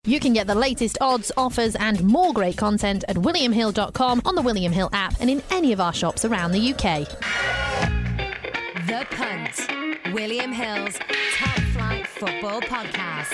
You can get the latest odds, offers and more great content at williamhill.com, on the William Hill app and in any of our shops around the UK. The Punt, William Hill's Top Flight Football Podcast.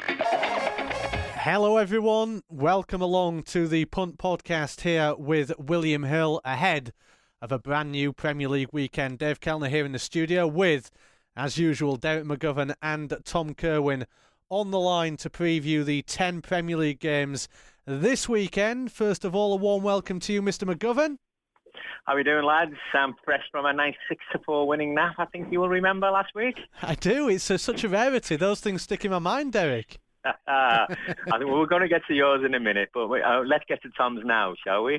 Hello everyone, welcome along to the Punt Podcast here with William Hill ahead of a brand new Premier League weekend. Dave Kellner here in the studio with, as usual, Derek McGovern and Tom Kerwin on the line to preview the 10 Premier League games this weekend. First of all, a warm welcome to you, Mr. McGovern. How are we doing, lads? I'm fresh from a nice 6-4 winning nap, I think you will remember last week. I do. It's such a rarity. Those things stick in my mind, Derek. I think we're going to get to yours in a minute, but let's get to Tom's now, shall we?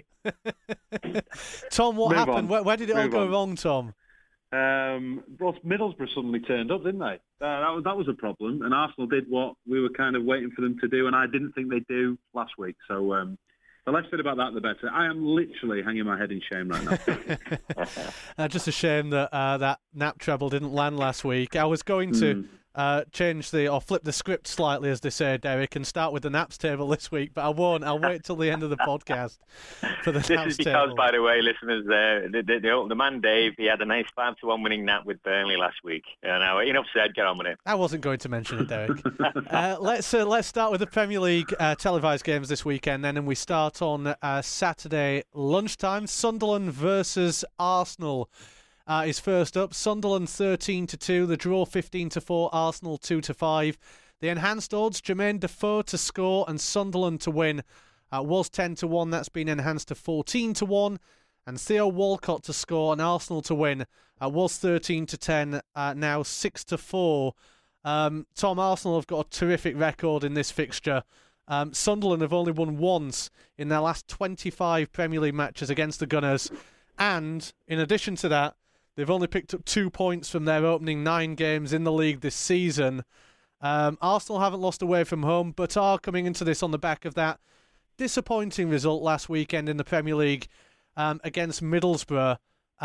Tom, what Move happened? on. Where did it all Move go on. wrong, Tom? Well, Middlesbrough suddenly turned up, didn't they? That was a problem, and Arsenal did what we were kind of waiting for them to do, and I didn't think they'd do last week. So the less said about that, the better. I am literally hanging my head in shame right now. Just a shame that that nap treble didn't land last week. I was going to flip the script slightly, as they say, Derek, and start with the naps table this week, but I won't. I'll wait till the end of the podcast for the naps table. This is because, by the way, listeners, the man Dave, he had a nice 5-1 winning nap with Burnley last week. Now, enough said, get on with it. I wasn't going to mention it, Derek. Let's start with the Premier League televised games this weekend, then, and we start on Saturday lunchtime. Sunderland versus Arsenal is first up. Sunderland 13-2, the draw 15-4, Arsenal 2-5. The enhanced odds, Jermaine Defoe to score and Sunderland to win, was 10-1. That's been enhanced to 14-1. And Theo Walcott to score and Arsenal to win, was 13-10, now 6-4. Tom, Arsenal have got a terrific record in this fixture. Sunderland have only won once in their last 25 Premier League matches against the Gunners. And in addition to that, they've only picked up 2 points from their opening 9 games in the league this season. Arsenal haven't lost away from home, but are coming into this on the back of that disappointing result last weekend in the Premier League against Middlesbrough.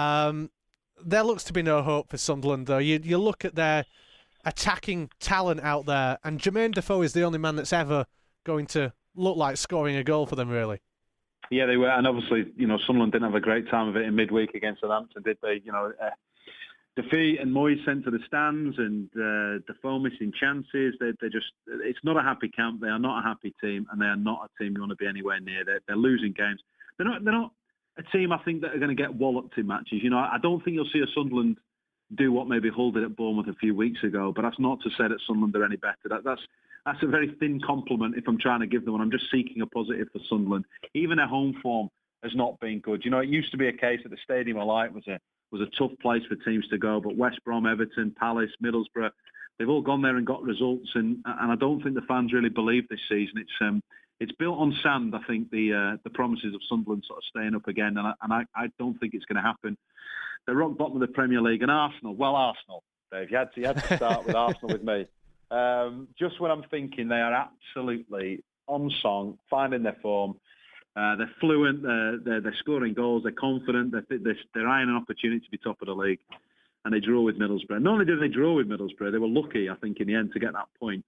There looks to be no hope for Sunderland, though. You look at their attacking talent out there, and Jermaine Defoe is the only man that's ever going to look like scoring a goal for them, really. Yeah, they were, and obviously, Sunderland didn't have a great time of it in midweek against Southampton, did they? Defeat and Moyes sent to the stands, and Defoe missing chances. It's not a happy camp. They are not a happy team, and they are not a team you want to be anywhere near. They're losing games. They're not a team, I think, that are going to get walloped in matches. I don't think you'll see a Sunderland do what maybe Hull did at Bournemouth a few weeks ago, but that's not to say that Sunderland are any better. That's a very thin compliment if I'm trying to give them one. I'm just seeking a positive for Sunderland. Even their home form has not been good. It used to be a case that the Stadium of Light was a tough place for teams to go, but West Brom, Everton, Palace, Middlesbrough, they've all gone there and got results, and I don't think the fans really believe this season. It's built on sand, I think, the promises of Sunderland sort of staying up again, and I don't think it's going to happen. They're rock bottom of the Premier League, and Arsenal, Dave, you had to start with Arsenal with me. Just when I'm thinking they are absolutely on song, finding their form, they're fluent, they're scoring goals, they're confident, they're eyeing an opportunity to be top of the league, and they draw with Middlesbrough. Not only did they draw with Middlesbrough, they were lucky, I think, in the end to get that point.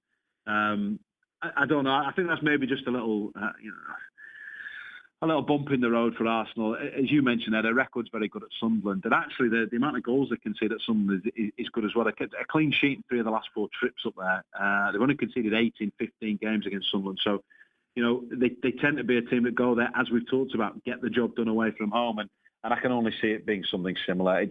I don't know. I think that's maybe just a little bump in the road for Arsenal. As you mentioned their record's very good at Sunderland. And actually, the amount of goals they concede at Sunderland is good as well. They kept a clean sheet in 3 of the last 4 trips up there. They've only conceded 8 in 15 games against Sunderland. So, they tend to be a team that go there, as we've talked about, get the job done away from home. And I can only see it being something similar.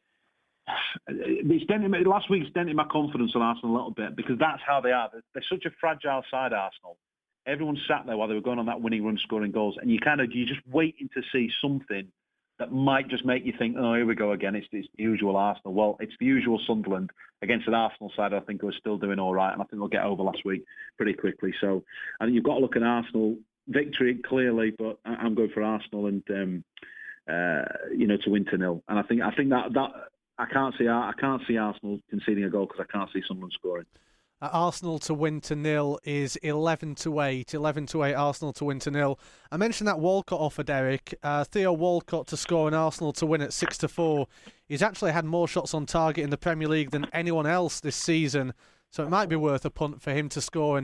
Last week's dented my confidence on Arsenal a little bit, because that's how they are. They're such a fragile side, Arsenal. Everyone sat there while they were going on that winning run, scoring goals, and you're just waiting to see something that might just make you think, oh, here we go again. It's the usual Arsenal. Well, it's the usual Sunderland against an Arsenal side I think who are still doing all right, and I think they'll get over last week pretty quickly. So I think you've got to look at Arsenal victory clearly, but I'm going for Arsenal and to win 2-0. And I think that I can't see Arsenal conceding a goal because I can't see Sunderland scoring. Arsenal to win 2-0 is 11-8. 11-8 Arsenal to win 2-0. I mentioned that Walcott offer, Derek. Theo Walcott to score and Arsenal to win at 6-4. He's actually had more shots on target in the Premier League than anyone else this season, so it might be worth a punt for him to score and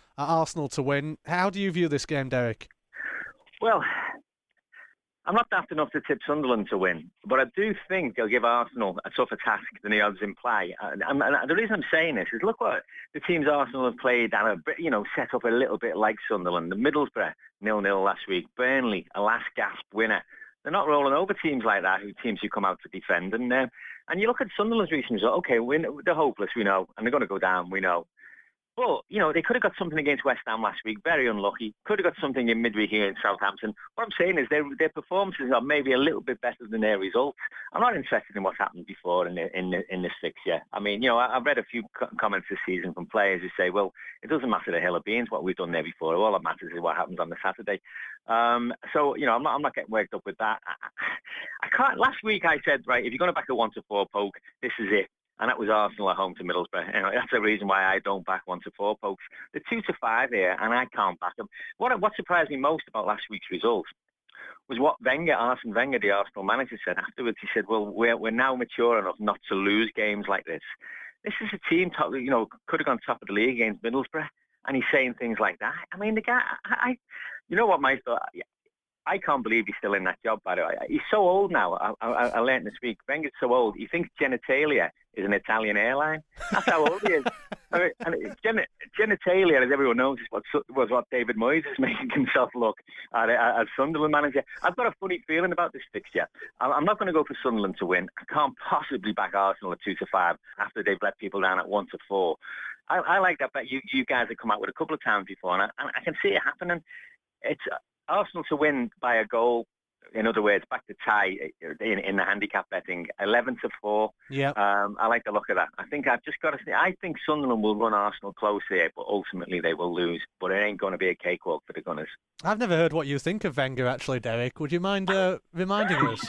Arsenal to win. How do you view this game, Derek? Well, I'm not daft enough to tip Sunderland to win, but I do think they'll give Arsenal a tougher task than the odds imply. And the reason I'm saying this is look what the teams Arsenal have played and set up a little bit like Sunderland. The Middlesbrough 0-0 last week, Burnley a last gasp winner. They're not rolling over teams like that, teams who come out to defend. And you look at Sunderland's recent result. Okay, they're hopeless, we know, and they're going to go down, we know. But, they could have got something against West Ham last week, very unlucky. Could have got something in midweek against Southampton. What I'm saying is their performances are maybe a little bit better than their results. I'm not interested in what's happened before in this fixture. I mean, I've read a few comments this season from players who say, well, it doesn't matter the hill of beans, what we've done there before. All that matters is what happens on the Saturday. I'm not getting worked up with that. I can't. Last week I said, right, if you're going to back a 1-4 poke, this is it. And that was Arsenal at home to Middlesbrough. That's the reason why I don't back 1-4 pokes. The 2-5 here, and I can't back them. What surprised me most about last week's results was what Arsene Wenger, the Arsenal manager, said afterwards. He said, well, we're now mature enough not to lose games like this. This is a team, could have gone top of the league against Middlesbrough, and he's saying things like that. I mean, the guy, you know what my thought... I can't believe he's still in that job, by the way. He's so old now. I learned this week. Wenger's so old. He thinks Genitalia is an Italian airline. That's how old he is. Genitalia, as everyone knows, was what David Moyes is making himself look as Sunderland manager. I've got a funny feeling about this fixture. I'm not going to go for Sunderland to win. I can't possibly back Arsenal at 2-5 after they've let people down at 1-4. I like that bet you guys have come out with a couple of times before, and I can see it happening. It's Arsenal to win by a goal. In other words, back to tie in the handicap betting, 11-4. Yeah. I like the look of that. I think I've just got to say, I think Sunderland will run Arsenal close here, but ultimately they will lose. But it ain't going to be a cakewalk for the Gunners. I've never heard what you think of Wenger, actually, Derek. Would you mind reminding us?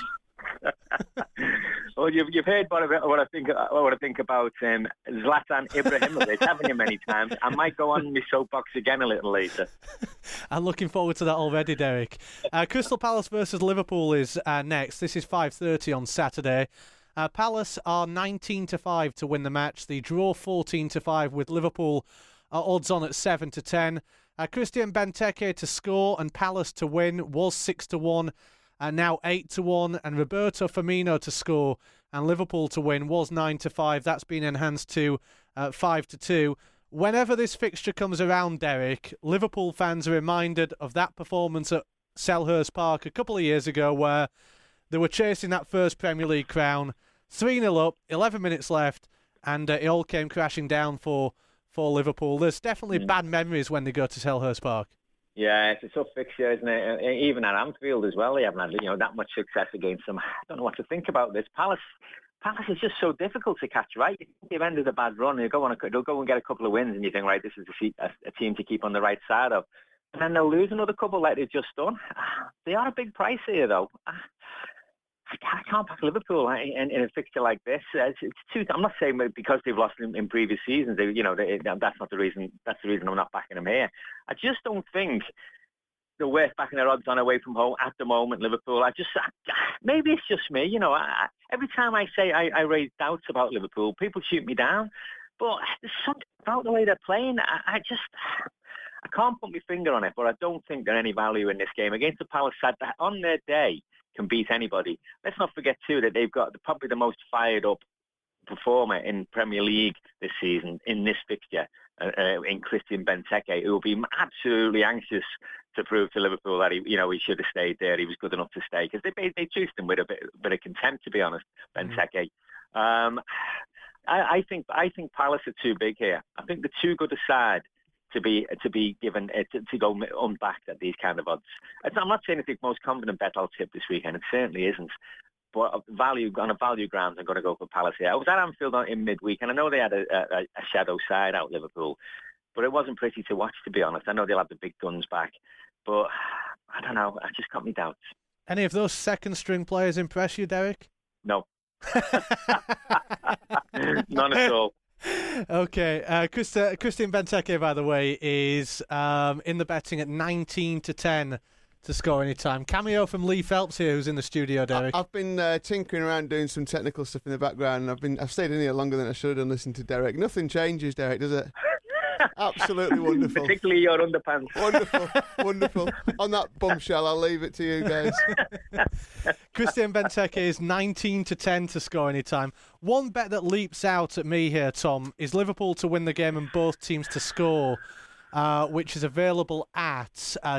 Well, you've heard what I think about Zlatan Ibrahimovic, haven't you, many times? I might go on my soapbox again a little later. I'm looking forward to that already, Derek. Crystal Palace versus Liverpool is next. This is 5:30 on Saturday. Palace are 19-5 to win the match. The draw 14-5 with Liverpool odds on at 7-10. Christian Benteke to score and Palace to win was 6-1. Now 8-1, and Roberto Firmino to score and Liverpool to win was 9-5. That's been enhanced to 5-2. Whenever this fixture comes around, Derek, Liverpool fans are reminded of that performance at Selhurst Park a couple of years ago where they were chasing that first Premier League crown, 3-0 up, 11 minutes left, and it all came crashing down for Liverpool. There's definitely bad memories when they go to Selhurst Park. Yeah, it's a tough fixture, isn't it? Even at Anfield as well, they haven't had that much success against them. I don't know what to think about this. Palace is just so difficult to catch, right? They've ended a bad run. They'll go and get a couple of wins, and you think, right, this is a team to keep on the right side of. And then they'll lose another couple like they've just done. They are a big price here, though. I can't back Liverpool in a fixture like this. I'm not saying because they've lost in previous seasons. That's not the reason. That's the reason I'm not backing them here. I just don't think they're worth backing their odds on away from home at the moment. Liverpool. Maybe it's just me. Every time I say I raise doubts about Liverpool, people shoot me down. But there's something about the way they're playing. I can't put my finger on it, but I don't think there's any value in this game against the Palace side that on their day can beat anybody. Let's not forget too that they've got probably the most fired up performer in Premier League this season in this fixture, in Christian Benteke, who will be absolutely anxious to prove to Liverpool that he should have stayed there. He was good enough to stay because they treated him with a bit of contempt, to be honest. Benteke. I think Palace are too big here. I think they're too good a side to be given to go unbacked at these kind of odds. I'm not saying it's the most confident bet I'll tip this weekend. It certainly isn't. But on a value ground, I'm going to go for Palace here. I was at Anfield in midweek, and I know they had a shadow side out Liverpool, but it wasn't pretty to watch, to be honest. I know they'll have the big guns back, but I don't know. I just got me doubts. Any of those second-string players impress you, Derek? No. None at all. Okay, Christian Benteke, by the way, is in the betting at 19-10 to score any time. Cameo from Lee Phelps here, who's in the studio, Derek. I've been tinkering around doing some technical stuff in the background, and I've stayed in here longer than I should and listened to Derek. Nothing changes, Derek, does it? Absolutely wonderful. Particularly your underpants. Wonderful. On that bombshell, I'll leave it to you guys. Christian Benteke is 19-10 to score anytime. One bet that leaps out at me here, Tom, is Liverpool to win the game and both teams to score, which is available at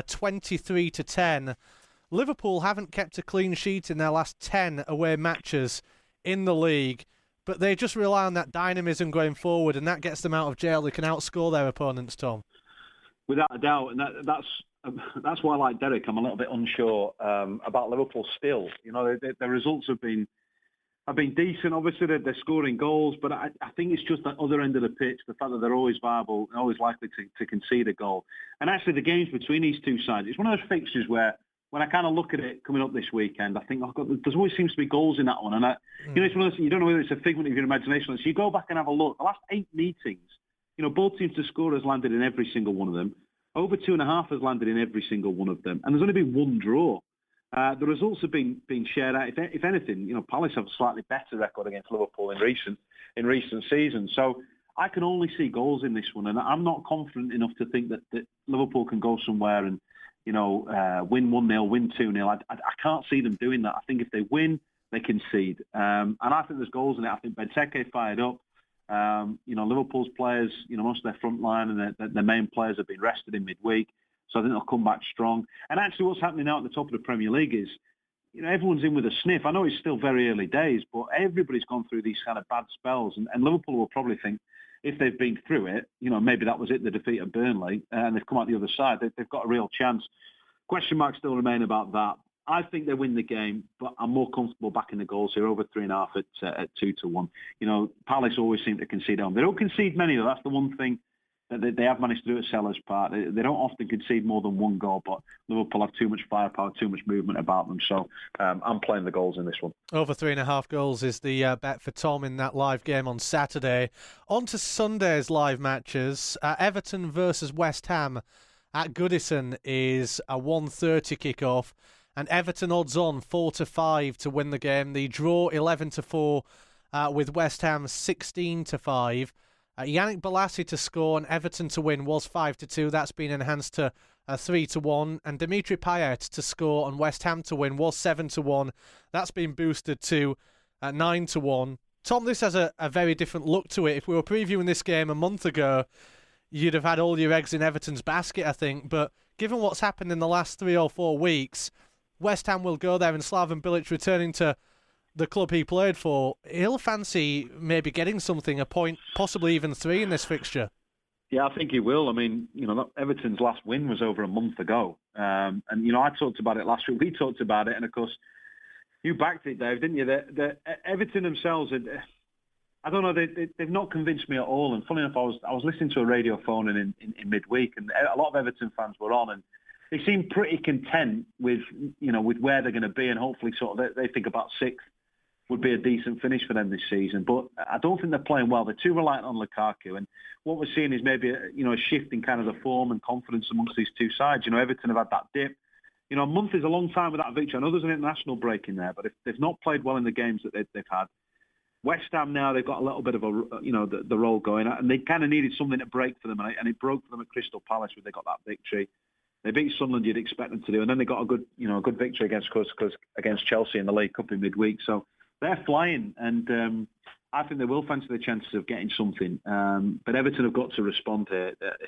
23-10. Liverpool haven't kept a clean sheet in their last 10 away matches in the league, but they just rely on that dynamism going forward, and that gets them out of jail. They can outscore their opponents, Tom. Without a doubt, and that's why, like Derek, I'm a little bit unsure about Liverpool still. You know, their results have been decent. Obviously, they're scoring goals, but I think it's just that other end of the pitch, the fact that they're always viable and always likely to concede a goal. And actually, the games between these two sides, it's one of those fixtures where, when I kind of look at it coming up this weekend, I think, oh God, there always seems to be goals in that one. And you know, it's one of those, you don't know whether it's a figment of your imagination. So you go back and have a look. The last 8 meetings, you know, both teams to score has landed in every single one of them. Over 2.5 has landed in every single one of them. And there's only been one draw. The results have been shared out. If anything, you know, Palace have a slightly better record against Liverpool in recent seasons. So I can only see goals in this one. And I'm not confident enough to think that Liverpool can go somewhere and, you know, win 1-0, win 2-0. I can't see them doing that. I think if they win, they concede. And I think there's goals in it. I think Benteke fired up. You know, Liverpool's players, you know, most of their front line and their main players have been rested in midweek. So I think they'll come back strong. And actually what's happening now at the top of the Premier League is, you know, everyone's in with a sniff. I know it's still very early days, but everybody's gone through these kind of bad spells. And Liverpool will probably think, if they've been through it, you know, maybe that was it, the defeat at Burnley, and they've come out the other side. They've got a real chance. Question marks still remain about that. I think they win the game, but I'm more comfortable backing the goals here, over 3.5 at 2-1. You know, Palace always seem to concede on. They don't concede many, though. That's the one thing that they have managed to do at Selhurst Park. They don't often concede more than one goal, but Liverpool have too much firepower, too much movement about them. So I'm playing the goals in this one. Over 3.5 goals is the bet for Tom in that live game on Saturday. On to Sunday's live matches. Everton versus West Ham at Goodison is a 1:30 kickoff, and Everton odds on 4-5 to win the game. The draw 11-4 with West Ham 16-5. Yannick Bolasie to score and Everton to win was 5-2. That's been enhanced to 3-1. And Dimitri Payet to score and West Ham to win was 7-1. That's been boosted to 9-1. Tom, this has a very different look to it. If we were previewing this game a month ago, you'd have had all your eggs in Everton's basket, I think. But given what's happened in the last 3 or 4 weeks, West Ham will go there, and Slaven Bilic returning to the club he played for, he'll fancy maybe getting something, a point, possibly even 3 in this fixture. Yeah, I think he will. I mean, you know, Everton's last win was over a month ago. And, you know, I talked about it last week. We talked about it. And, of course, you backed it, Dave, didn't you? The Everton themselves, I don't know, they've not convinced me at all. And funny enough, I was listening to a radio phone in midweek, and a lot of Everton fans were on, and they seem pretty content with, you know, with where they're going to be, and hopefully sort of they think about 6th would be a decent finish for them this season. But I don't think they're playing well. They're too reliant on Lukaku, and what we're seeing is maybe a shift in kind of the form and confidence amongst these two sides. You know, Everton have had that dip. You know, a month is a long time without a victory. I know there's an international break in there, but if they've not played well in the games that they've had, West Ham now, they've got a little bit of the roll going, and they kind of needed something to break for them, and it broke for them at Crystal Palace where they got that victory. They beat Sunderland, you'd expect them to do, and then they got a good victory against Chelsea in the League Cup in midweek. So they're flying, and I think they will fancy the chances of getting something. But Everton have got to respond here.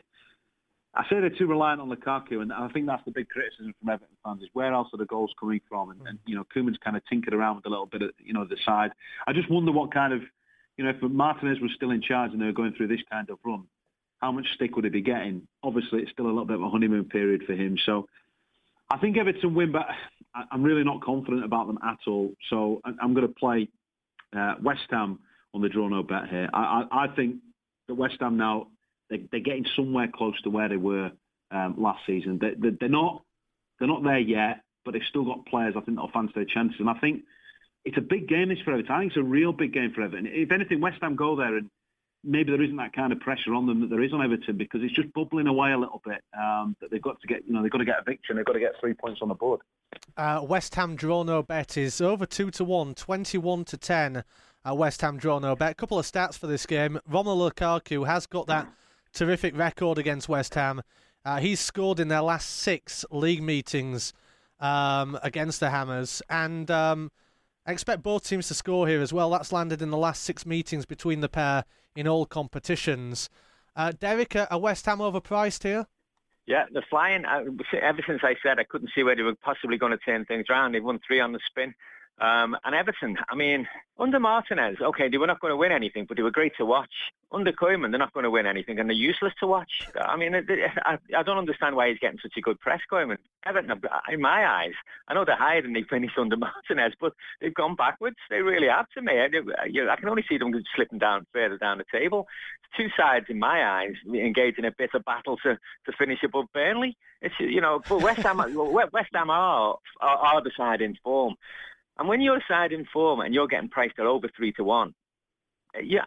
I say they're too reliant on Lukaku, and I think that's the big criticism from Everton fans, is where else are the goals coming from? And you know, Koeman's kind of tinkered around with a little bit of, you know, the side. I just wonder what kind of, you know, if Martinez was still in charge and they were going through this kind of run, how much stick would he be getting? Obviously, it's still a little bit of a honeymoon period for him. So I think Everton win, but I'm really not confident about them at all. So I'm going to play West Ham on the draw no bet here. I think that West Ham now, they're getting somewhere close to where they were last season. They're not there yet, but they've still got players I think that'll fancy their chances. And I think it's a big game this for Everton. I think it's a real big game for Everton. If anything, West Ham go there and maybe there isn't that kind of pressure on them that there is on Everton, because it's just bubbling away a little bit. That they've got to get, they've got to get a victory and they've got to get 3 points on the board. West Ham draw no bet is over 2-1, 21-10. West Ham draw no bet. A couple of stats for this game. Romelu Lukaku has got that terrific record against West Ham. He's scored in their last 6 league meetings against the Hammers, and I expect both teams to score here as well. That's landed in the last 6 meetings between the pair in all competitions. Derek, are West Ham overpriced here? Yeah, they're flying. Ever since I said I couldn't see where they were possibly going to turn things around, they've won 3 on the spin. And Everton, I mean, under Martinez, okay, they were not going to win anything, but they were great to watch. Under Koeman, they're not going to win anything, and they're useless to watch. I mean, I don't understand why he's getting such a good press, Koeman. Everton, in my eyes, I know they're higher than they finished under Martinez, but they've gone backwards. They really have to me. I can only see them slipping down further down the table. Two sides, in my eyes, engaged in a bitter battle to finish above Burnley. It's, but West Ham are the side in form. And when you're a side in form and you're getting priced at over 3-1, they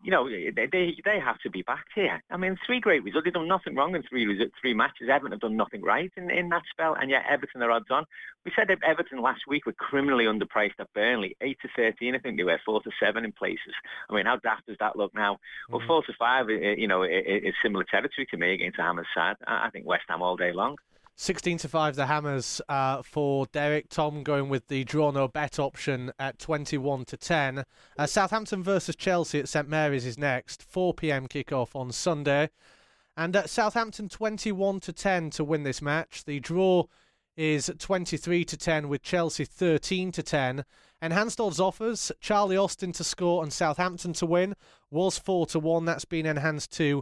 have to be backed here. I mean, 3 great results. They've done nothing wrong in 3 matches. Everton have done nothing right in that spell, and yet Everton are odds on. We said that Everton last week were criminally underpriced at Burnley, 8-13. I think they were 4-7 in places. I mean, how daft does that look now? Well, 4-5, is similar territory to me against the Hammers side. I think West Ham all day long. 16-5 the Hammers for Derek. Tom going with the draw no bet option at 21-10. Southampton versus Chelsea at St Mary's is next. 4 p.m. kickoff on Sunday. And Southampton 21-10 to win this match. The draw is 23-10 with Chelsea 13-10. Enhanced odds offers: Charlie Austin to score and Southampton to win was 4-1. That's been enhanced to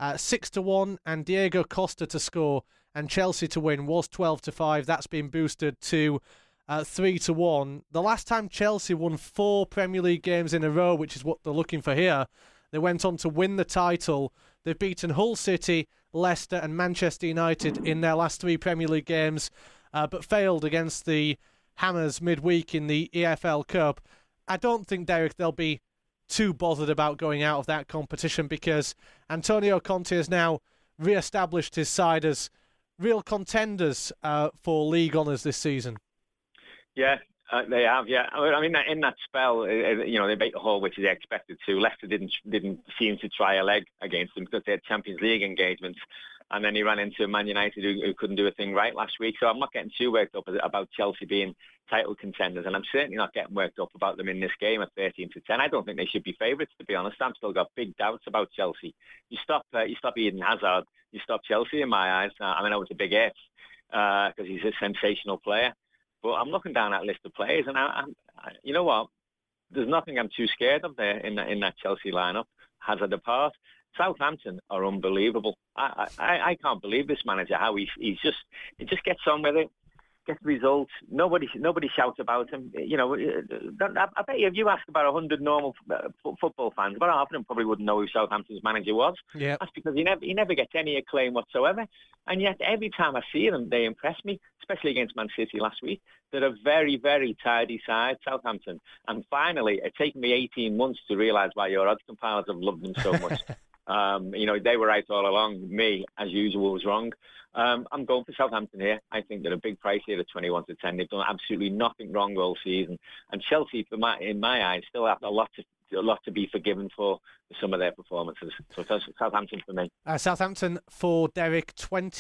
6-1, and Diego Costa to score and Chelsea to win was 12-5. That's been boosted to 3-1. The last time Chelsea won 4 Premier League games in a row, which is what they're looking for here, they went on to win the title. They've beaten Hull City, Leicester and Manchester United in their last 3 Premier League games, but failed against the Hammers midweek in the EFL Cup. I don't think, Derek, they'll be too bothered about going out of that competition because Antonio Conte has now re-established his side as real contenders for league honours this season. Yeah, they have. Yeah, I mean, in that spell, they beat Hull, which they expected to. Leicester didn't seem to try a leg against them because they had Champions League engagements, and then he ran into Man United, who couldn't do a thing right last week. So I'm not getting too worked up about Chelsea being title contenders, and I'm certainly not getting worked up about them in this game at 13-10. I don't think they should be favourites, to be honest. I've still got big doubts about Chelsea. You stop Eden Hazard, you stop Chelsea in my eyes. I mean, that was a big if because he's a sensational player. But I'm looking down that list of players, and I you know what? There's nothing I'm too scared of there in that Chelsea lineup. Hazard apart, Southampton are unbelievable. I can't believe this manager, how he just gets on with it, gets results. Nobody shouts about him. I bet you if you ask about 100 normal football fans, about half of them probably wouldn't know who Southampton's manager was. Yeah. That's because he never gets any acclaim whatsoever. And yet every time I see them, they impress me, especially against Man City last week. They're a very, very tidy side, Southampton. And finally, it's taken me 18 months to realise why your odds compilers have loved them so much. They were right all along. Me, as usual, was wrong. I'm going for Southampton here. I think they're a big price here at 21-10. They've done absolutely nothing wrong all season. And Chelsea, in my eyes, still have a lot to be forgiven for some of their performances. So Southampton for me. Southampton for Derek,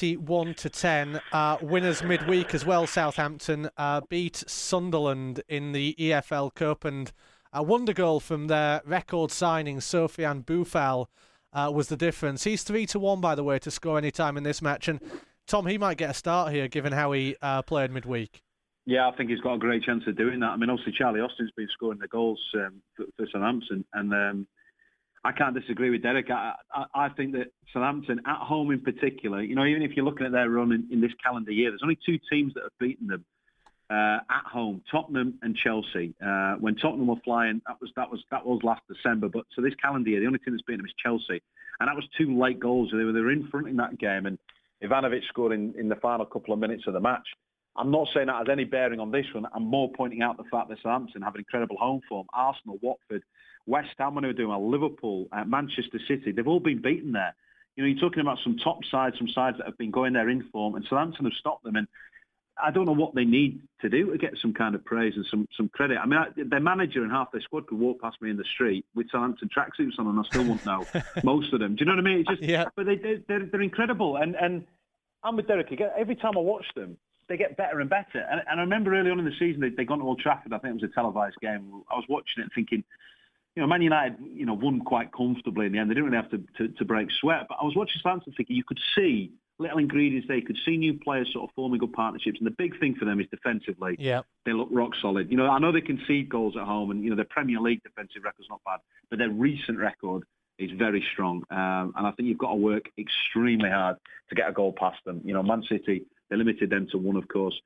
21-10. Winners midweek as well. Southampton beat Sunderland in the EFL Cup, and a wonder goal from their record signing, Sofiane Boufal, was the difference. He's 3-1, by the way, to score any time in this match. And Tom, he might get a start here, given how he played midweek. Yeah, I think he's got a great chance of doing that. I mean, obviously Charlie Austin's been scoring the goals for Southampton, and I can't disagree with Derek. I think that Southampton, at home in particular, even if you're looking at their run in this calendar year, there's only 2 teams that have beaten them at home: Tottenham and Chelsea. When Tottenham were flying, that was last December. But so this calendar year, the only team that's beaten them is Chelsea, and that was 2 late goals. They were in front in that game, and Ivanovic scored in the final couple of minutes of the match. I'm not saying that has any bearing on this one. I'm more pointing out the fact that Southampton have an incredible home form. Arsenal, Watford, West Ham, when they were doing well, Liverpool, Manchester City, they've all been beaten there. You're talking about some top sides, some sides that have been going there in form, and Southampton have stopped them. And I don't know what they need to do to get some kind of praise and some credit. I mean, their manager and half their squad could walk past me in the street with Southampton tracksuits on, and I still wouldn't know most of them. Do you know what I mean? It's just, yeah. But they're incredible, and I'm with Derek. Every time I watch them, they get better and better. And I remember early on in the season, they got to Old Trafford. I think it was a televised game. I was watching it and thinking, Man United, won quite comfortably in the end. They didn't really have to break sweat. But I was watching Southampton thinking you could see little ingredients there. You could see new players sort of forming good partnerships. And the big thing for them is defensively. Yeah. They look rock solid. I know they concede goals at home and, their Premier League defensive record's not bad. But their recent record is very strong. And I think you've got to work extremely hard to get a goal past them. Man City, they limited them to one, of course.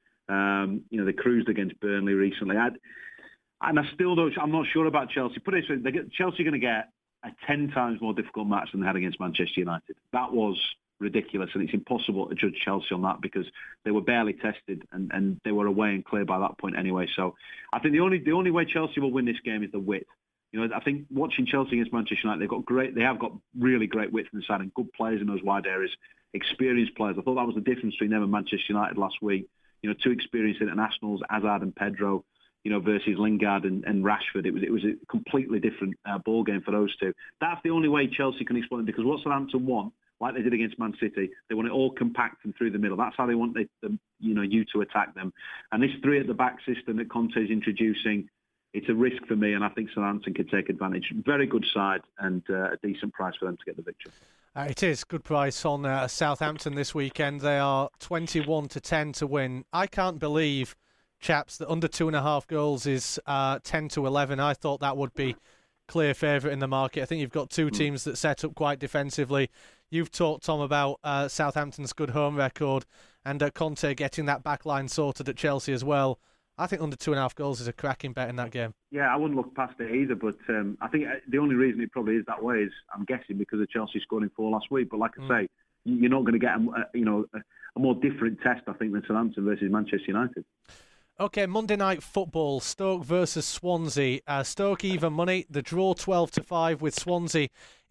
They cruised against Burnley recently. And I still don't. I'm not sure about Chelsea. Put it this way: Chelsea are going to get a 10 times more difficult match than they had against Manchester United. That was ridiculous, and it's impossible to judge Chelsea on that because they were barely tested and they were away and clear by that point anyway. So I think the only way Chelsea will win this game is the width. I think watching Chelsea against Manchester United, they have got really great width in the side and good players in those wide areas, experienced players. I thought that was the difference between them and Manchester United last week. Two experienced internationals, Hazard and Pedro. Versus Lingard and Rashford. It was a completely different ball game for those two. That's the only way Chelsea can exploit them because what Southampton want, like they did against Man City, they want it all compact and through the middle. That's how they want you to attack them. And this 3 at the back system that Conte is introducing, it's a risk for me, and I think Southampton could take advantage. Very good side and a decent price for them to get the victory. It is good price on Southampton this weekend. They are 21-10 to win. I can't believe, chaps, that under 2.5 goals is 10-11. I thought that would be clear favourite in the market. I think you've got two teams that set up quite defensively. You've talked, Tom, about Southampton's good home record and Conte getting that back line sorted at Chelsea as well. I think under 2.5 goals is a cracking bet in that game. Yeah, I wouldn't look past it either, but I think the only reason it probably is that way is, I'm guessing, because of Chelsea scoring 4 last week. But like I say, you're not going to get a more different test, I think, than Southampton versus Manchester United. Okay, Monday Night Football, Stoke versus Swansea. Stoke even money, the draw 12-5 with Swansea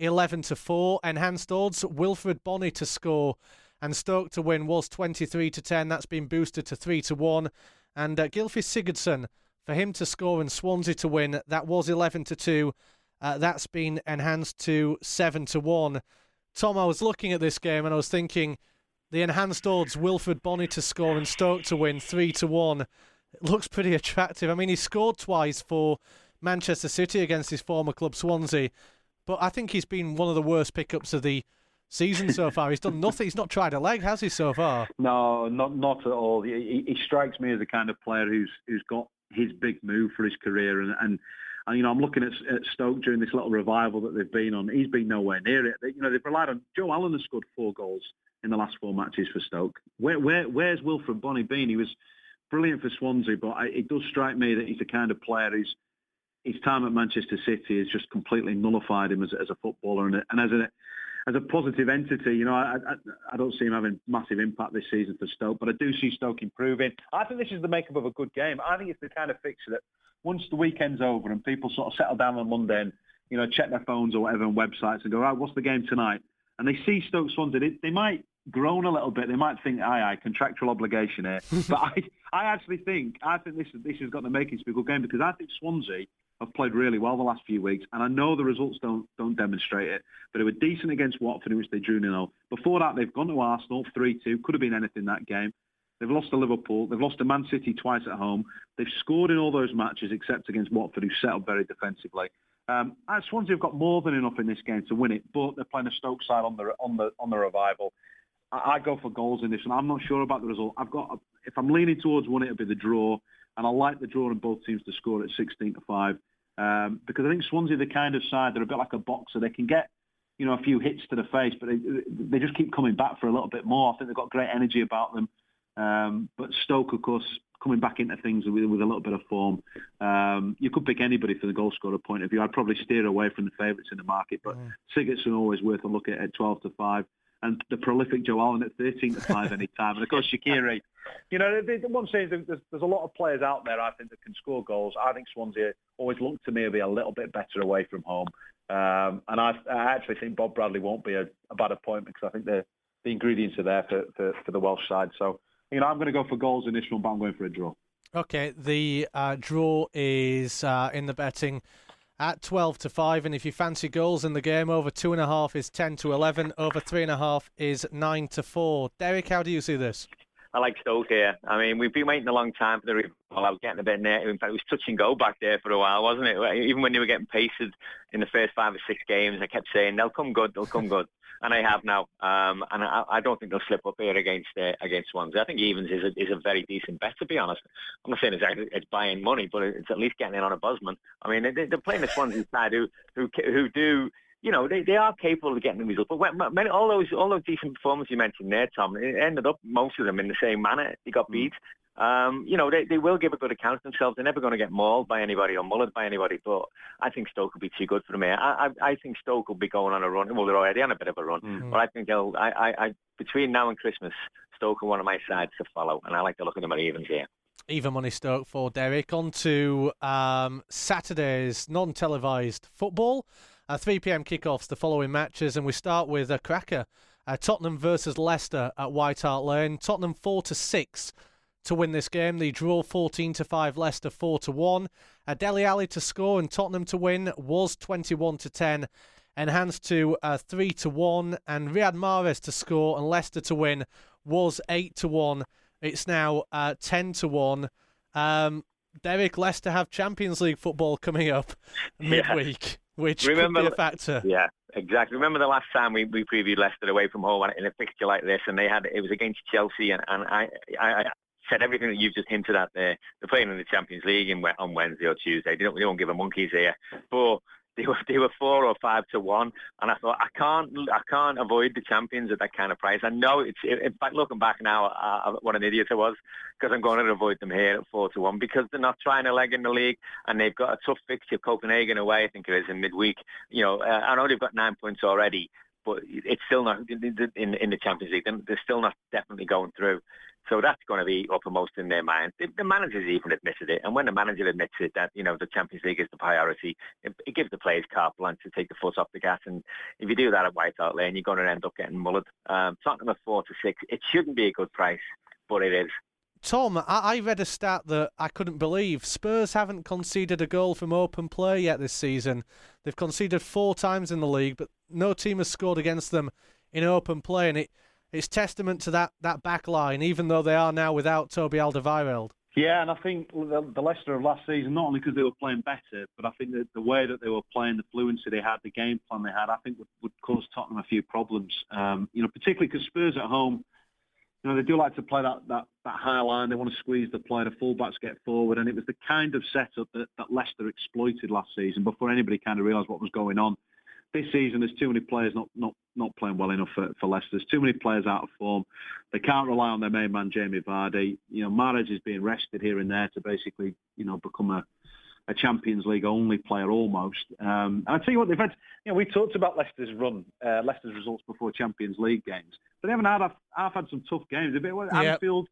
11-4. Enhanced odds, Wilfred Bonney to score and Stoke to win was 23-10. That's been boosted to 3-1. And Gylfi Sigurdsson, for him to score and Swansea to win, that was 11-2. That's been enhanced to 7-1. Tom, I was looking at this game and I was thinking the enhanced odds, Wilfred Bonney to score and Stoke to win 3-1. It looks pretty attractive. I mean, he scored twice for Manchester City against his former club Swansea, but I think he's been one of the worst pickups of the season so far. He's done nothing. He's not tried a leg, has he, so far? No, not at all. He strikes me as the kind of player who's got his big move for his career, and I'm looking at Stoke during this little revival that they've been on. He's been nowhere near it. They've relied on Joe Allen has scored 4 goals in the last 4 matches for Stoke. Where's Wilfred Bonney been? He was brilliant for Swansea, but it does strike me that he's the kind of player who's his time at Manchester City has just completely nullified him as a footballer and as a positive entity. I don't see him having massive impact this season for Stoke, but I do see Stoke improving. I think this is the makeup of a good game. I think it's the kind of fixture that once the weekend's over and people sort of settle down on Monday and check their phones or whatever on websites and go, right, what's the game tonight? And they see Stoke Swansea, they might groan a little bit. They might think, aye, contractual obligation here. But I actually think this has got the makings to be a good game because I think Swansea have played really well the last few weeks, and I know the results don't demonstrate it, but they were decent against Watford, in which they drew 0. Before that, they've gone to Arsenal 3-2. Could have been anything that game. They've lost to Liverpool. They've lost to Man City twice at home. They've scored in all those matches except against Watford, who set up very defensively. Swansea have got more than enough in this game to win it, but they're playing a Stoke side on the revival. I go for goals in this, and I'm not sure about the result. If I'm leaning towards one, it'll be the draw, and I like the draw in both teams to score at 16-5 because I think Swansea are the kind of side they're a bit like a boxer. They can get a few hits to the face, but they just keep coming back for a little bit more. I think they've got great energy about them. But Stoke, of course, coming back into things with a little bit of form. You could pick anybody from the goal scorer point of view. I'd probably steer away from the favourites in the market, but Sigurdsson always worth a look at 12-5. And the prolific Joe Allen at 13-5 any time. And of course, Shaqiri. The one saying there's a lot of players out there, I think, that can score goals. I think Swansea always look to me to be a little bit better away from home. And I actually think Bob Bradley won't be a bad appointment because I think the ingredients are there for the Welsh side. So I'm going to go for goals in this one, but I'm going for a draw. Okay, the draw is in the betting at 12-5, and if you fancy goals in the game, over 2.5 is 10-11, over 3.5 is 9-4. Derek, how do you see this? I like Stoke here. I mean, we've been waiting a long time for the revival. I was getting a bit near. In fact, it was touch and go back there for a while, wasn't it? Even when they were getting pasted in the first 5 or 6 games, I kept saying, they'll come good. And I have now. And I don't think they'll slip up here against Swansea. I think evens is a very decent bet, to be honest. I'm not saying it's buying money, but it's at least getting in on a Bosman. I mean, they're playing the Swansea side who do... they are capable of getting the result. But all those decent performances you mentioned there, Tom, it ended up, most of them, in the same manner. They got beat. They will give a good account of themselves. They're never going to get mauled by anybody or mullered by anybody. But I think Stoke will be too good for them here. I think Stoke will be going on a run. Well, they're already on a bit of a run. Mm-hmm. But I think they'll... between now and Christmas, Stoke are one of my sides to follow. And I like to look at them at evens here. Even money Stoke for Derek. On to Saturday's non-televised football. 3 p.m. kickoffs, the following matches, and we start with a cracker. Tottenham versus Leicester at White Hart Lane. Tottenham 4-6 to win this game. The draw 14-5, Leicester 4-1. Dele Alli to score and Tottenham to win was 21-10, enhanced to 3-1. And Riyad Mahrez to score and Leicester to win was 8-1. It's now 10-1. Derek, Leicester have Champions League football coming up midweek. Which could be a factor. Yeah, exactly. Remember the last time we previewed Leicester away from home in a fixture like this, and it was against Chelsea, and I said everything that you've just hinted at there. They're playing in the Champions League on Wednesday or Tuesday. They don't give a monkeys here. But they were 4 or 5-1, and I thought I can't avoid the champions at that kind of price. I know in fact, looking back now, what an idiot I was, because I'm going to avoid them here at 4-1 because they're not trying a leg in the league, and they've got a tough fixture, Copenhagen away, I think it is, in midweek. I know they've got 9 points already, but it's still not in the Champions League. They're still not definitely going through. So that's going to be uppermost in their mind. The managers even admitted it. And when the manager admits it, that, the Champions League is the priority, it gives the players carte blanche to take the foot off the gas. And if you do that at White Hart Lane, you're going to end up getting mullered. Tottenham at 4-6. It shouldn't be a good price, but it is. Tom, I read a stat that I couldn't believe. Spurs haven't conceded a goal from open play yet this season. They've conceded 4 times in the league, but no team has scored against them in open play. And it's testament to that back line, even though they are now without Toby Alderweireld. Yeah, and I think the Leicester of last season, not only because they were playing better, but I think that the way that they were playing, the fluency they had, the game plan they had, I think would cause Tottenham a few problems. Particularly because Spurs at home, they do like to play that high line. They want to squeeze the play. The fullbacks get forward, and it was the kind of setup that Leicester exploited last season before anybody kind of realised what was going on. This season, there's too many players not playing well enough for Leicester. There's too many players out of form. They can't rely on their main man, Jamie Vardy. Mahrez is being rested here and there to basically, become a Champions League only player almost. And I tell you what, they've had. We talked about Leicester's run, Leicester's results before Champions League games, but they haven't had some tough games. A bit Anfield,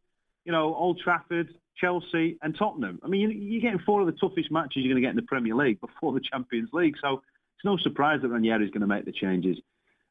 Old Trafford, Chelsea, and Tottenham. I mean, you're getting 4 of the toughest matches you're going to get in the Premier League before the Champions League. So it's no surprise that Ranieri's going to make the changes.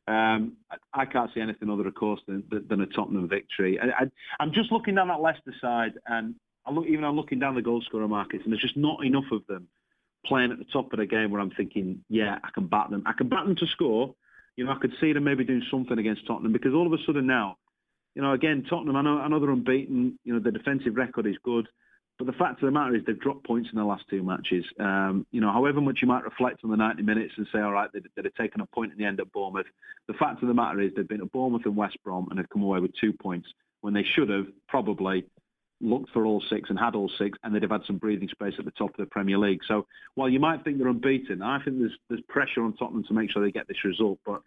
I can't see anything other, of course, than a Tottenham victory. I'm just looking down that Leicester side, and I'm looking down the goal scorer markets, and there's just not enough of them playing at the top of the game where I'm thinking, yeah, I can back them. I can back them to score. I could see them maybe doing something against Tottenham, because all of a sudden now, again, Tottenham, I know they're unbeaten. The defensive record is good. But the fact of the matter is they've dropped points in the last 2 matches. However much you might reflect on the 90 minutes and say, all right, they'd have taken a point in the end at Bournemouth. The fact of the matter is they've been at Bournemouth and West Brom and have come away with 2 points when they should have probably looked for all 6 and had all 6, and they'd have had some breathing space at the top of the Premier League. So while you might think they're unbeaten, I think there's pressure on Tottenham to make sure they get this result. But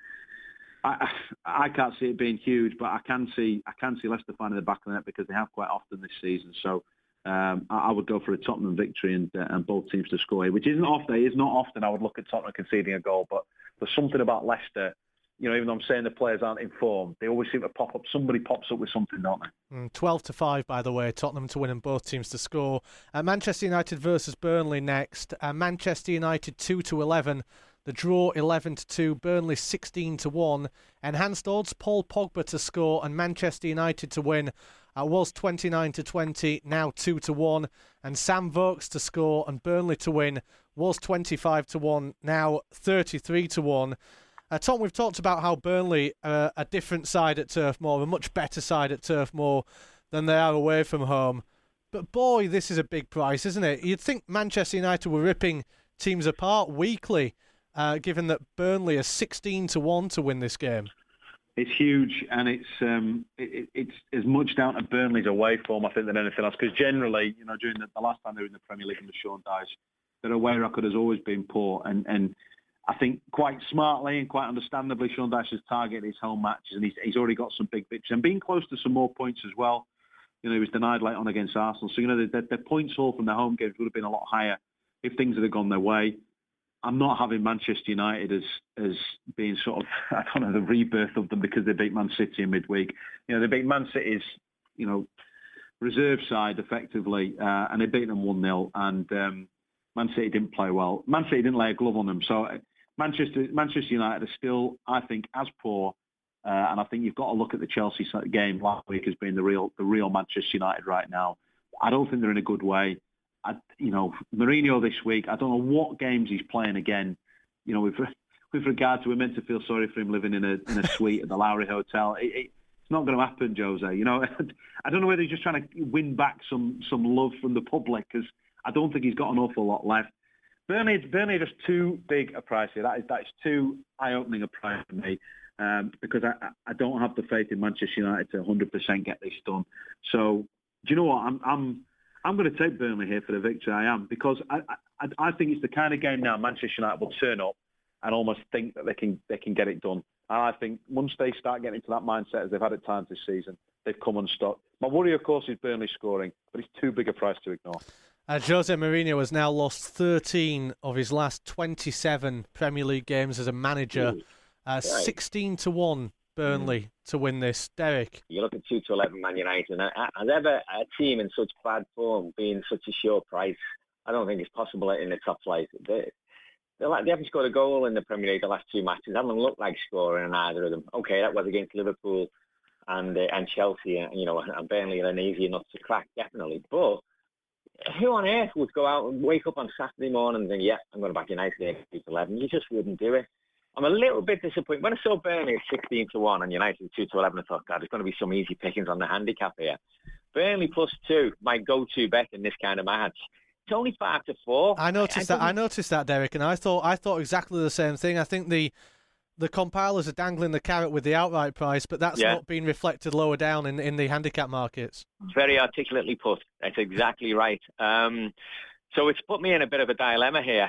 I can't see it being huge, but I can see Leicester finding the back of the net because they have quite often this season. So I would go for a Tottenham victory and both teams to score here, which isn't often. It is not often I would look at Tottenham conceding a goal, but there's something about Leicester. Even though I'm saying the players aren't in form, they always seem to pop up. Somebody pops up with something, don't they? 12-5, by the way, Tottenham to win and both teams to score. Manchester United versus Burnley next. Manchester United 2-11. The draw 11-2, Burnley 16-1. Enhanced odds, Paul Pogba to score and Manchester United to win. Was 29-20, now 2-1. And Sam Vokes to score and Burnley to win was 25-1, now 33-1. Tom, we've talked about how Burnley are a different side at Turf Moor, a much better side at Turf Moor than they are away from home. But boy, this is a big price, isn't it? You'd think Manchester United were ripping teams apart weekly, given that Burnley are 16-1 to win this game. It's huge, and it's as much down to Burnley's away form, I think, than anything else. Because generally, during the last time they were in the Premier League under Sean Dyche, their away record has always been poor. And I think quite smartly and quite understandably, Sean Dyche has targeted his home matches, and he's already got some big victories and being close to some more points as well. He was denied late on against Arsenal, so their points haul from their home games would have been a lot higher if things had gone their way. I'm not having Manchester United as being sort of, I don't know, the rebirth of them because they beat Man City in midweek. They beat Man City's, reserve side effectively, and they beat them 1-0. And Man City didn't play well. Man City didn't lay a glove on them. So Manchester United are still, I think, as poor. And I think you've got to look at the Chelsea game last week as being the real Manchester United right now. I don't think they're in a good way. Mourinho this week, I don't know what games he's playing again. With regard to, we're meant to feel sorry for him living in a suite at the Lowry Hotel. It's not going to happen, Jose. I don't know whether he's just trying to win back some love from the public, because I don't think he's got an awful lot left. Burnley are just too big a price here. That is too eye-opening a price for me, because I don't have the faith in Manchester United to 100% get this done. So, do you know what? I'm going to take Burnley here for the victory. I am, because I think it's the kind of game now Manchester United will turn up and almost think that they can get it done. And I think once they start getting into that mindset, as they've had at times this season, they've come unstuck. My worry, of course, is Burnley scoring, but it's too big a price to ignore. Jose Mourinho has now lost 13 of his last 27 Premier League games as a manager. 16-1 Burnley to win this. Derek? You look at 2-11 Man United, and has ever a team in such bad form being such a short price? I don't think it's possible in the top flight. They haven't scored a goal in the Premier League the last two matches. They haven't looked like scoring in either of them. Okay, that was against Liverpool and Chelsea, and Burnley are an easy enough to crack, definitely. But who on earth would go out and wake up on Saturday morning and think, yeah, I'm going to back United here 2-11? You just wouldn't do it. I'm a little bit disappointed. When I saw Burnley at 16-1 and United 2-11, I thought, God, there's going to be some easy pickings on the handicap here. Burnley +2, my go-to bet in this kind of match. It's only 5-4. I noticed that, Derek, and I thought exactly the same thing. I think the compilers are dangling the carrot with the outright price, but that's not been reflected lower down in the handicap markets. Very articulately put. That's exactly right. So it's put me in a bit of a dilemma here.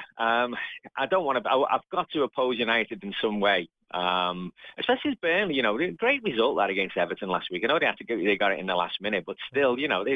I don't want to. I've got to oppose United in some way, especially as Burnley. Great result that against Everton last week. I know they got it in the last minute, but still,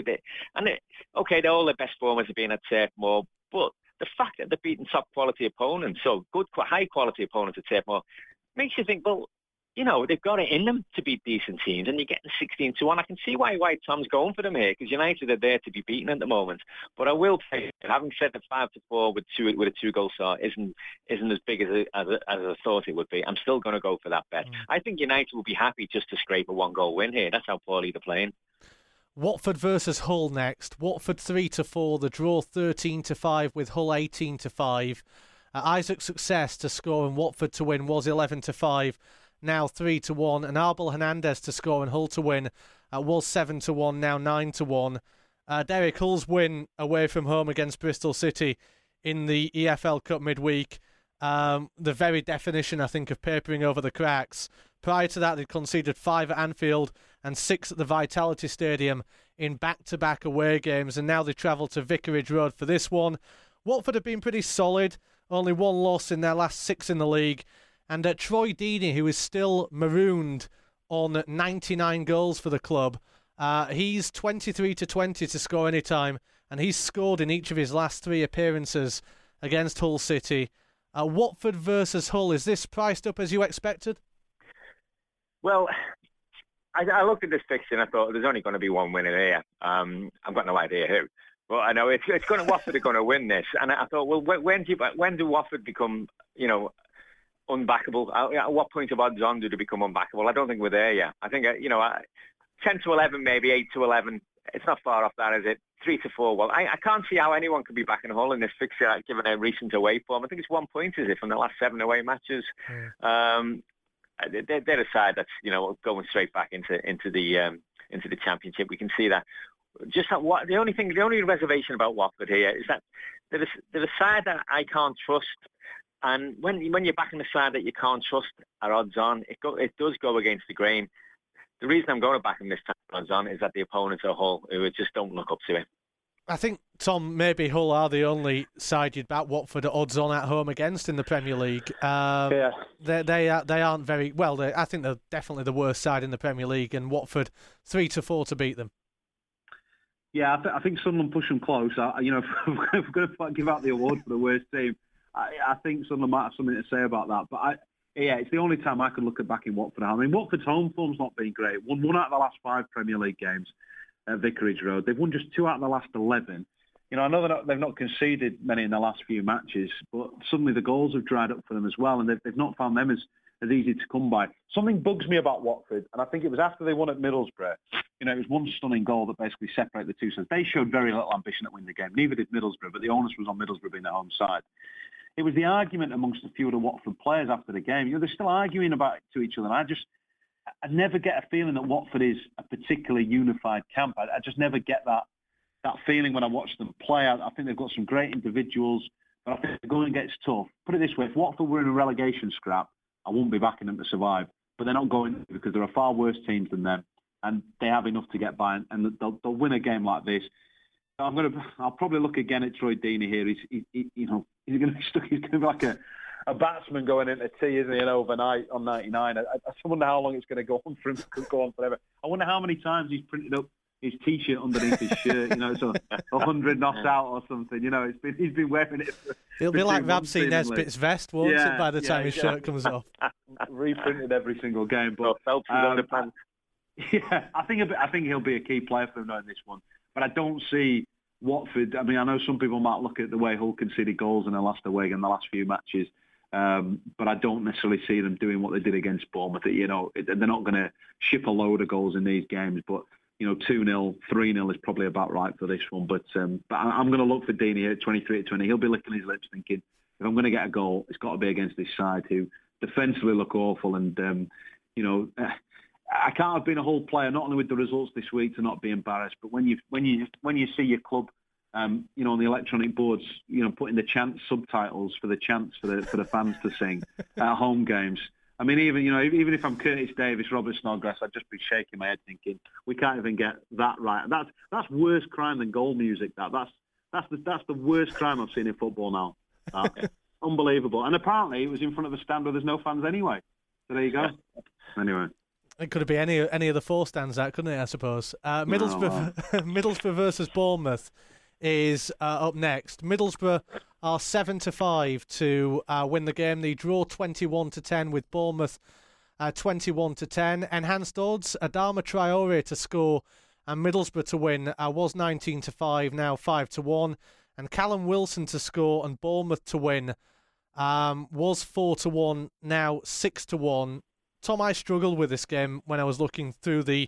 all their best performers have been at Turf Moor, but the fact that they're beating top quality opponents, so good, high quality opponents at Turf Moor, makes you think, well, they've got it in them to beat decent teams, and you're getting 16-1. I can see why Tom's going for them here, because United are there to be beaten at the moment. But I will say, having said that 5-4 with a 2-goal start isn't as big as I thought it would be, I'm still going to go for that bet. I think United will be happy just to scrape a 1-goal win here. That's how poorly they're playing. Watford versus Hull next. Watford 3-4, the draw 13-5 with Hull 18-5. Isaac's success to score and Watford to win was 11-5. Now 3-1, and Abel Hernandez to score and Hull to win was 7-1, now 9-1. Derek, Hull's win away from home against Bristol City in the EFL Cup midweek, the very definition, I think, of papering over the cracks. Prior to that, they'd conceded 5 at Anfield and 6 at the Vitality Stadium in back-to-back away games, and now they travel to Vicarage Road for this one. Watford have been pretty solid, only 1 loss in their last 6 in the league. And Troy Deeney, who is still marooned on 99 goals for the club, he's 23-20 to score any time, and he's scored in each of his last 3 appearances against Hull City. Watford versus Hull, is this priced up as you expected? Well, I looked at this fixture and I thought there's only going to be one winner here. I've got no idea who. Well, I know Watford are going to win this, and I thought, well, when do Watford become, unbackable. At what point of odds on do they become unbackable? I don't think we're there yet. I think 10 to 11, maybe 8 to 11. It's not far off that, is it? 3 to 4. Well, I can't see how anyone could be backing Hull in this fixture, given their recent away form. I think it's 1 point, is it, from the last 7 away matches? They're a side that's going straight back into the Championship. We can see that. Just the only reservation about Watford here is that they're a side that I can't trust. And when you're backing a side that you can't trust at odds on, it does go against the grain. The reason I'm going to back them this time odds on is that the opponents are Hull, who just don't look up to it. I think, Tom, maybe Hull are the only side you'd back Watford at odds on at home against in the Premier League. They aren't very well. I think they're definitely the worst side in the Premier League, and Watford 3 to 4 to beat them. Yeah, I think Sunderland push them close. If we're going to give out the award for the worst team, I think Sunderland might have something to say about that. But it's the only time I could look at backing Watford. I mean, Watford's home form's not been great. Won 1 out of the last 5 Premier League games at Vicarage Road. They've won just 2 out of the last 11. I know they've not conceded many in the last few matches, but suddenly the goals have dried up for them as well, and they've not found them as easy to come by. Something bugs me about Watford, and I think it was after they won at Middlesbrough. It was one stunning goal that basically separated the two sides. They showed very little ambition at winning the game. Neither did Middlesbrough, but the onus was on Middlesbrough being their home side. It was the argument amongst a few of the Watford players after the game. They're still arguing about it to each other, and I never get a feeling that Watford is a particularly unified camp. I just never get that feeling when I watch them play. I think they've got some great individuals, but I think the going gets tough. Put it this way, if Watford were in a relegation scrap, I wouldn't be backing them to survive. But they're not going because there are far worse teams than them, and they have enough to get by, and they'll win a game like this. I'll probably look again at Troy Deeney here. He's going to be stuck. He's going to be like a batsman going into tea, isn't he? And overnight on 99. I wonder how long it's going to go on for him. It could go on forever. I wonder how many times he's printed up his T-shirt underneath his shirt. So 100 knocked out or something. He's been wearing it. It'll be like Ramsey Nesbitt's vest, won't it? By the time his shirt comes off, reprinted every single game. But Phelps' underpants. Yeah, I think he'll be a key player for them now in this one. But I don't see Watford. I mean, I know some people might look at the way Hull conceded goals in the last away in the last few matches, but I don't necessarily see them doing what they did against Bournemouth. They're not going to ship a load of goals in these games, but 2-0, 3-0 is probably about right for this one. But I'm going to look for Deeney here at 23-20. He'll be licking his lips thinking, if I'm going to get a goal, it's got to be against this side who defensively look awful. And, I can't have been a Hull player, not only with the results this week, to not be embarrassed, but when you see your club, on the electronic boards, putting the chant subtitles for the chants for the fans to sing at home games. I mean, even if I'm Curtis Davis, Robert Snodgrass, I'd just be shaking my head thinking we can't even get that right. That's worse crime than goal music. That's the worst crime I've seen in football now. Unbelievable. And apparently it was in front of a stand where there's no fans anyway. So there you go. Anyway. It could be any of the 4 stands out, couldn't it, I suppose? Middlesbrough versus Bournemouth is up next. Middlesbrough are 7-5 to win the game. They draw 21-10 with Bournemouth 21-10. Enhanced odds, Adama Traore to score and Middlesbrough to win was 19-5, now 5-1. And Callum Wilson to score and Bournemouth to win was 4-1, now 6-1. Tom, I struggled with this game when I was looking through the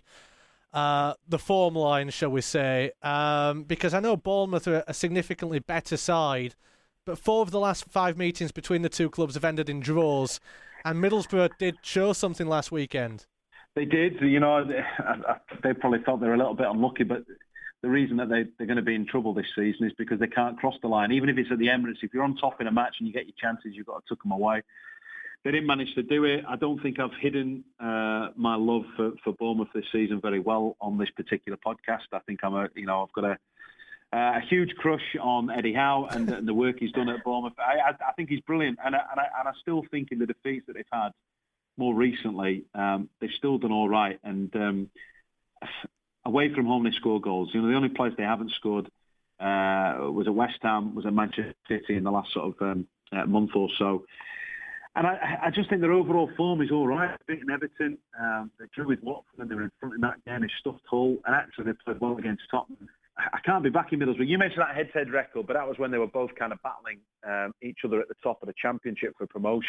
form line, shall we say, because I know Bournemouth are a significantly better side, but 4 of the last 5 meetings between the two clubs have ended in draws, and Middlesbrough did show something last weekend. They did. They probably felt they were a little bit unlucky, but the reason that they're going to be in trouble this season is because they can't cross the line. Even if it's at the Emirates, if you're on top in a match and you get your chances, you've got to tuck them away. They didn't manage to do it. I don't think I've hidden my love for Bournemouth this season very well on this particular podcast. I think I've got a huge crush on Eddie Howe and the work he's done at Bournemouth. I think he's brilliant, and I still think in the defeats that they've had more recently, they've still done all right. And away from home, they score goals. The only place they haven't scored was at West Ham, was at Manchester City in the last sort of month or so. And I just think their overall form is all right. Beating Everton, they drew with Watford and they were in front in that game. They stuffed Hull, and actually they played well against Tottenham. I can't be backing Middlesbrough. You mentioned that head-to-head record, but that was when they were both kind of battling each other at the top of the Championship for promotion.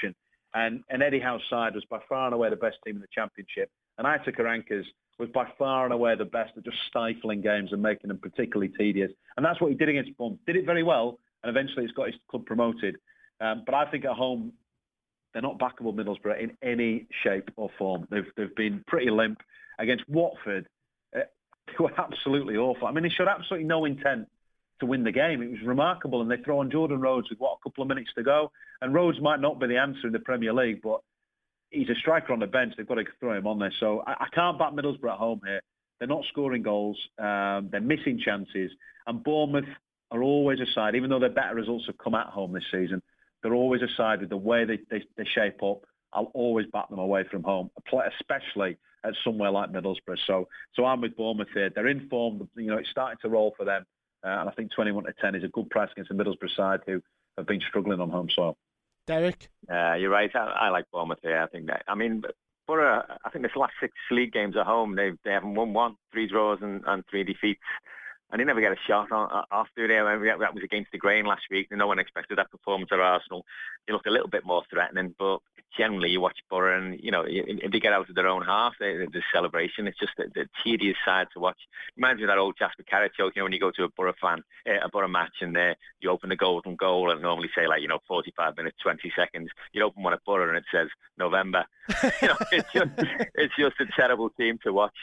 And Eddie Howe's side was by far and away the best team in the Championship. And Aitor Karanka's was by far and away the best at just stifling games and making them particularly tedious. And that's what he did against Bournemouth. Did it very well, and eventually he's got his club promoted. But I think at home, they're not backable, Middlesbrough, in any shape or form. They've been pretty limp. Against Watford, they were absolutely awful. I mean, they showed absolutely no intent to win the game. It was remarkable, and they throw on Jordan Rhodes with, a couple of minutes to go. And Rhodes might not be the answer in the Premier League, but he's a striker on the bench. They've got to throw him on there. So I can't back Middlesbrough at home here. They're not scoring goals. They're missing chances. And Bournemouth are always a side, even though their better results have come at home this season, they're always a side with the way they shape up. I'll always back them away from home, especially at somewhere like Middlesbrough. So I'm with Bournemouth here. They're in form. It's starting to roll for them. And I think 21-10 is a good price against the Middlesbrough side who have been struggling on home soil. Derek? You're right. I like Bournemouth here. I think that. I mean, Borough, I think this last 6 league games at home, they haven't won one, 3 draws and 3 defeats. And they never get a shot off, do they? That was against the Grain last week. No one expected that performance at Arsenal. They looked a little bit more threatening, but generally you watch Borough and, if they get out of their own half, the celebration, it's just the tedious side to watch. Reminds me of that old Jasper Carrot joke, when you go to a Borough match and you open the golden goal and normally say 45 minutes, 20 seconds. You open one at Borough and it says November. It's just a terrible team to watch.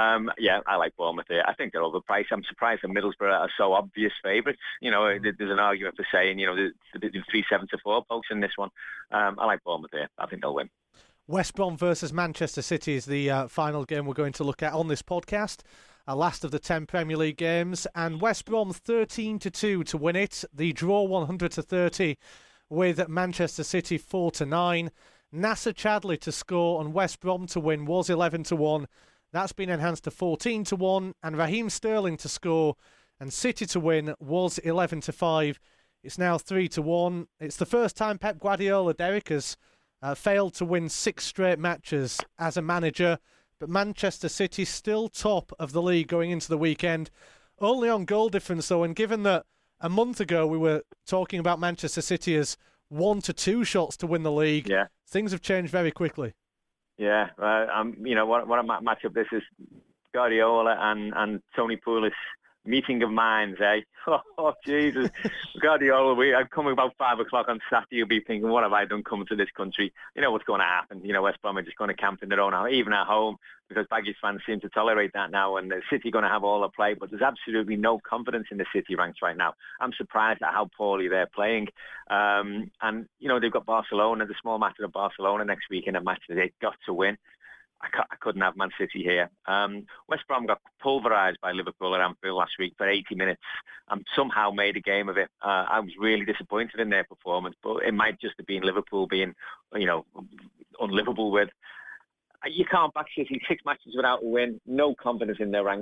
I like Bournemouth here. I think they're overpriced. I'm surprised that Middlesbrough are so obvious favourites. There's an argument for saying, the 3-7-4 pokes in this one. I like Bournemouth here. I think they'll win. West Brom versus Manchester City is the final game we're going to look at on this podcast. Last of the 10 Premier League games, and West Brom 13-2 to win it. The draw 100-30 with Manchester City 4-9. Nasser Chadli to score and West Brom to win was 11-1. That's been enhanced to 14-1, and Raheem Sterling to score and City to win was 11-5. It's now 3-1. It's the first time Pep Guardiola, Derek, has failed to win 6 straight matches as a manager, but Manchester City still top of the league going into the weekend. Only on goal difference, though, and given that a month ago we were talking about Manchester City as 1 to 2 shots to win the league, things have changed very quickly. Yeah, what a matchup this is. Guardiola and Tony Pulis, meeting of minds, eh? Oh, Jesus. Guardiola, I'm coming about 5 o'clock on Saturday, you'll be thinking, what have I done coming to this country? You know what's going to happen. West Brom are just going to camp in their own house, even at home, because Baggies fans seem to tolerate that now, and the City are going to have all the play, but there's absolutely no confidence in the City ranks right now. I'm surprised at how poorly they're playing. And, they've got Barcelona, the small matter of Barcelona next week in a match that they've got to win. I couldn't have Man City here. West Brom got pulverised by Liverpool at Anfield last week for 80 minutes and somehow made a game of it. I was really disappointed in their performance, but it might just have been Liverpool being, unlivable with. You can't back City 6 matches without a win. No confidence in their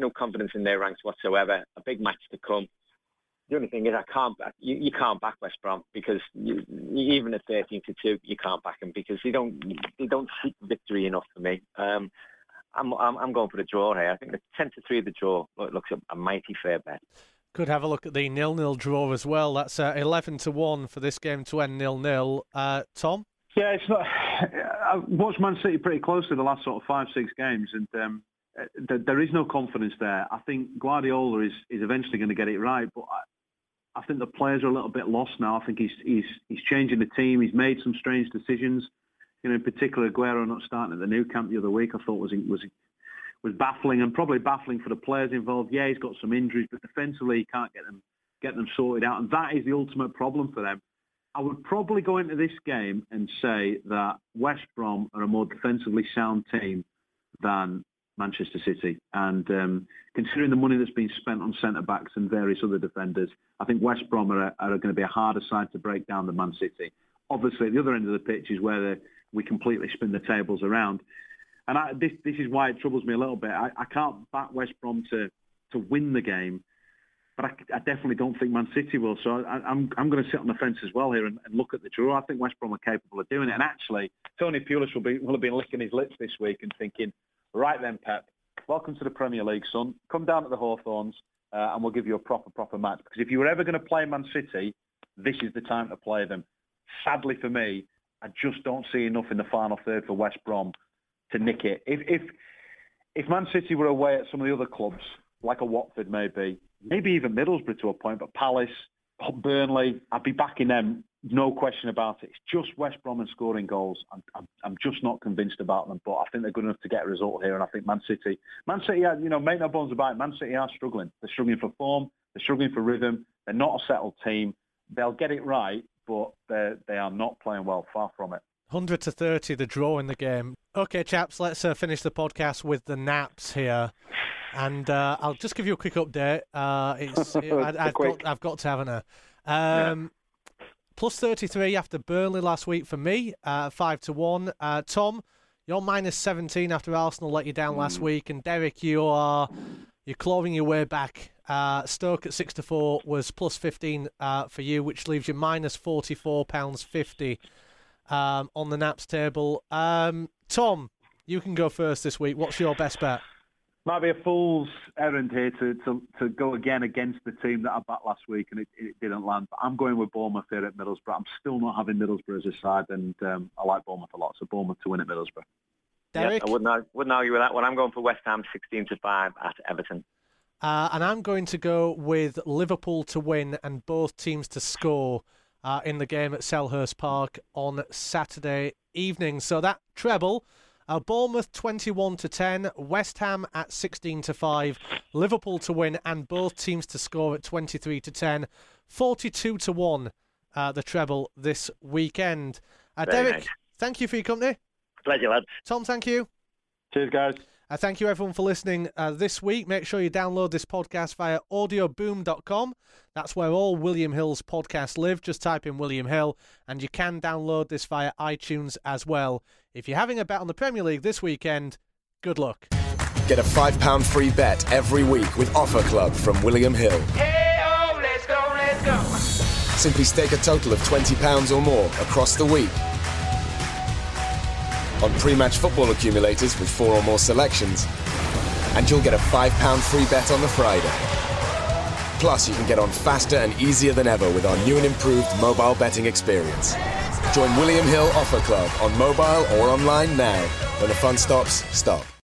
ranks whatsoever. A big match to come. The only thing is, you can't back West Brom because even at 13-2, you can't back them because they don't seek victory enough for me. I'm going for the draw here. I think the 10-3 the draw looks a mighty fair bet. Could have a look at the 0-0 draw as well. That's 11-1 for this game to end 0-0. Tom? Yeah, it's not. I've watched Man City pretty closely the last sort of 5-6 games, and there is no confidence there. I think Guardiola is eventually going to get it right, but I think the players are a little bit lost now. I think he's changing the team. He's made some strange decisions. In particular, Aguero not starting at the Nou Camp the other week, I thought was baffling, and probably baffling for the players involved. Yeah, he's got some injuries, but defensively he can't get them sorted out, and that is the ultimate problem for them. I would probably go into this game and say that West Brom are a more defensively sound team than Manchester City, and considering the money that's been spent on centre-backs and various other defenders, I think West Brom are going to be a harder side to break down than Man City. Obviously, at the other end of the pitch is where we completely spin the tables around, and this is why it troubles me a little bit. I can't back West Brom to win the game, but I definitely don't think Man City will. So I'm going to sit on the fence as well here and look at the draw. I think West Brom are capable of doing it, and actually, Tony Pulis will have been licking his lips this week and thinking, right then, Pep, welcome to the Premier League, son. Come down to the Hawthorns and we'll give you a proper match. Because if you were ever going to play Man City, this is the time to play them. Sadly for me, I just don't see enough in the final third for West Brom to nick it. If Man City were away at some of the other clubs, like a Watford maybe even Middlesbrough to a point, but Palace, Burnley, I'd be backing them, no question about it. It's just West Brom and scoring goals. I'm just not convinced about them, but I think they're good enough to get a result here, and I think Man City, make no bones about it, Man City are struggling. They're struggling for form, they're struggling for rhythm, they're not a settled team. They'll get it right, but they are not playing well, far from it. 100-30, the draw in the game. Okay, chaps, let's finish the podcast with the naps here. And I'll just give you a quick update. I've got to, haven't I? Plus 33 after Burnley last week for me, 5-1. Tom, you're minus 17 after Arsenal let you down last week. And Derek, you're clawing your way back. Stoke at 6-4 was plus 15 for you, which leaves you minus £44.50 on the naps table. Tom, you can go first this week. What's your best bet? Might be a fool's errand here to go again against the team that I backed last week, and it didn't land. But I'm going with Bournemouth here at Middlesbrough. I'm still not having Middlesbrough as a side, and I like Bournemouth a lot. So Bournemouth to win at Middlesbrough. Derek? Yeah, I wouldn't argue with that one. I'm going for West Ham 16-5 at Everton. And I'm going to go with Liverpool to win and both teams to score in the game at Selhurst Park on Saturday evening. So that treble, Bournemouth 21-10, West Ham at 16-5, Liverpool to win and both teams to score at 23-10, 42-1 the treble this weekend. Derek, nice. Thank you for your company. Pleasure, lads. Tom, thank you. Cheers, guys. Thank you, everyone, for listening this week. Make sure you download this podcast via audioboom.com. That's where all William Hill's podcasts live. Just type in William Hill, and you can download this via iTunes as well. If you're having a bet on the Premier League this weekend, good luck. Get a £5 free bet every week with Offer Club from William Hill. Hey-oh, let's go, let's go. Simply stake a total of £20 or more across the week on pre-match football accumulators with 4 or more selections, and you'll get a £5 free bet on the Friday. Plus, you can get on faster and easier than ever with our new and improved mobile betting experience. Join William Hill Offer Club on mobile or online now. When the fun stops, stop.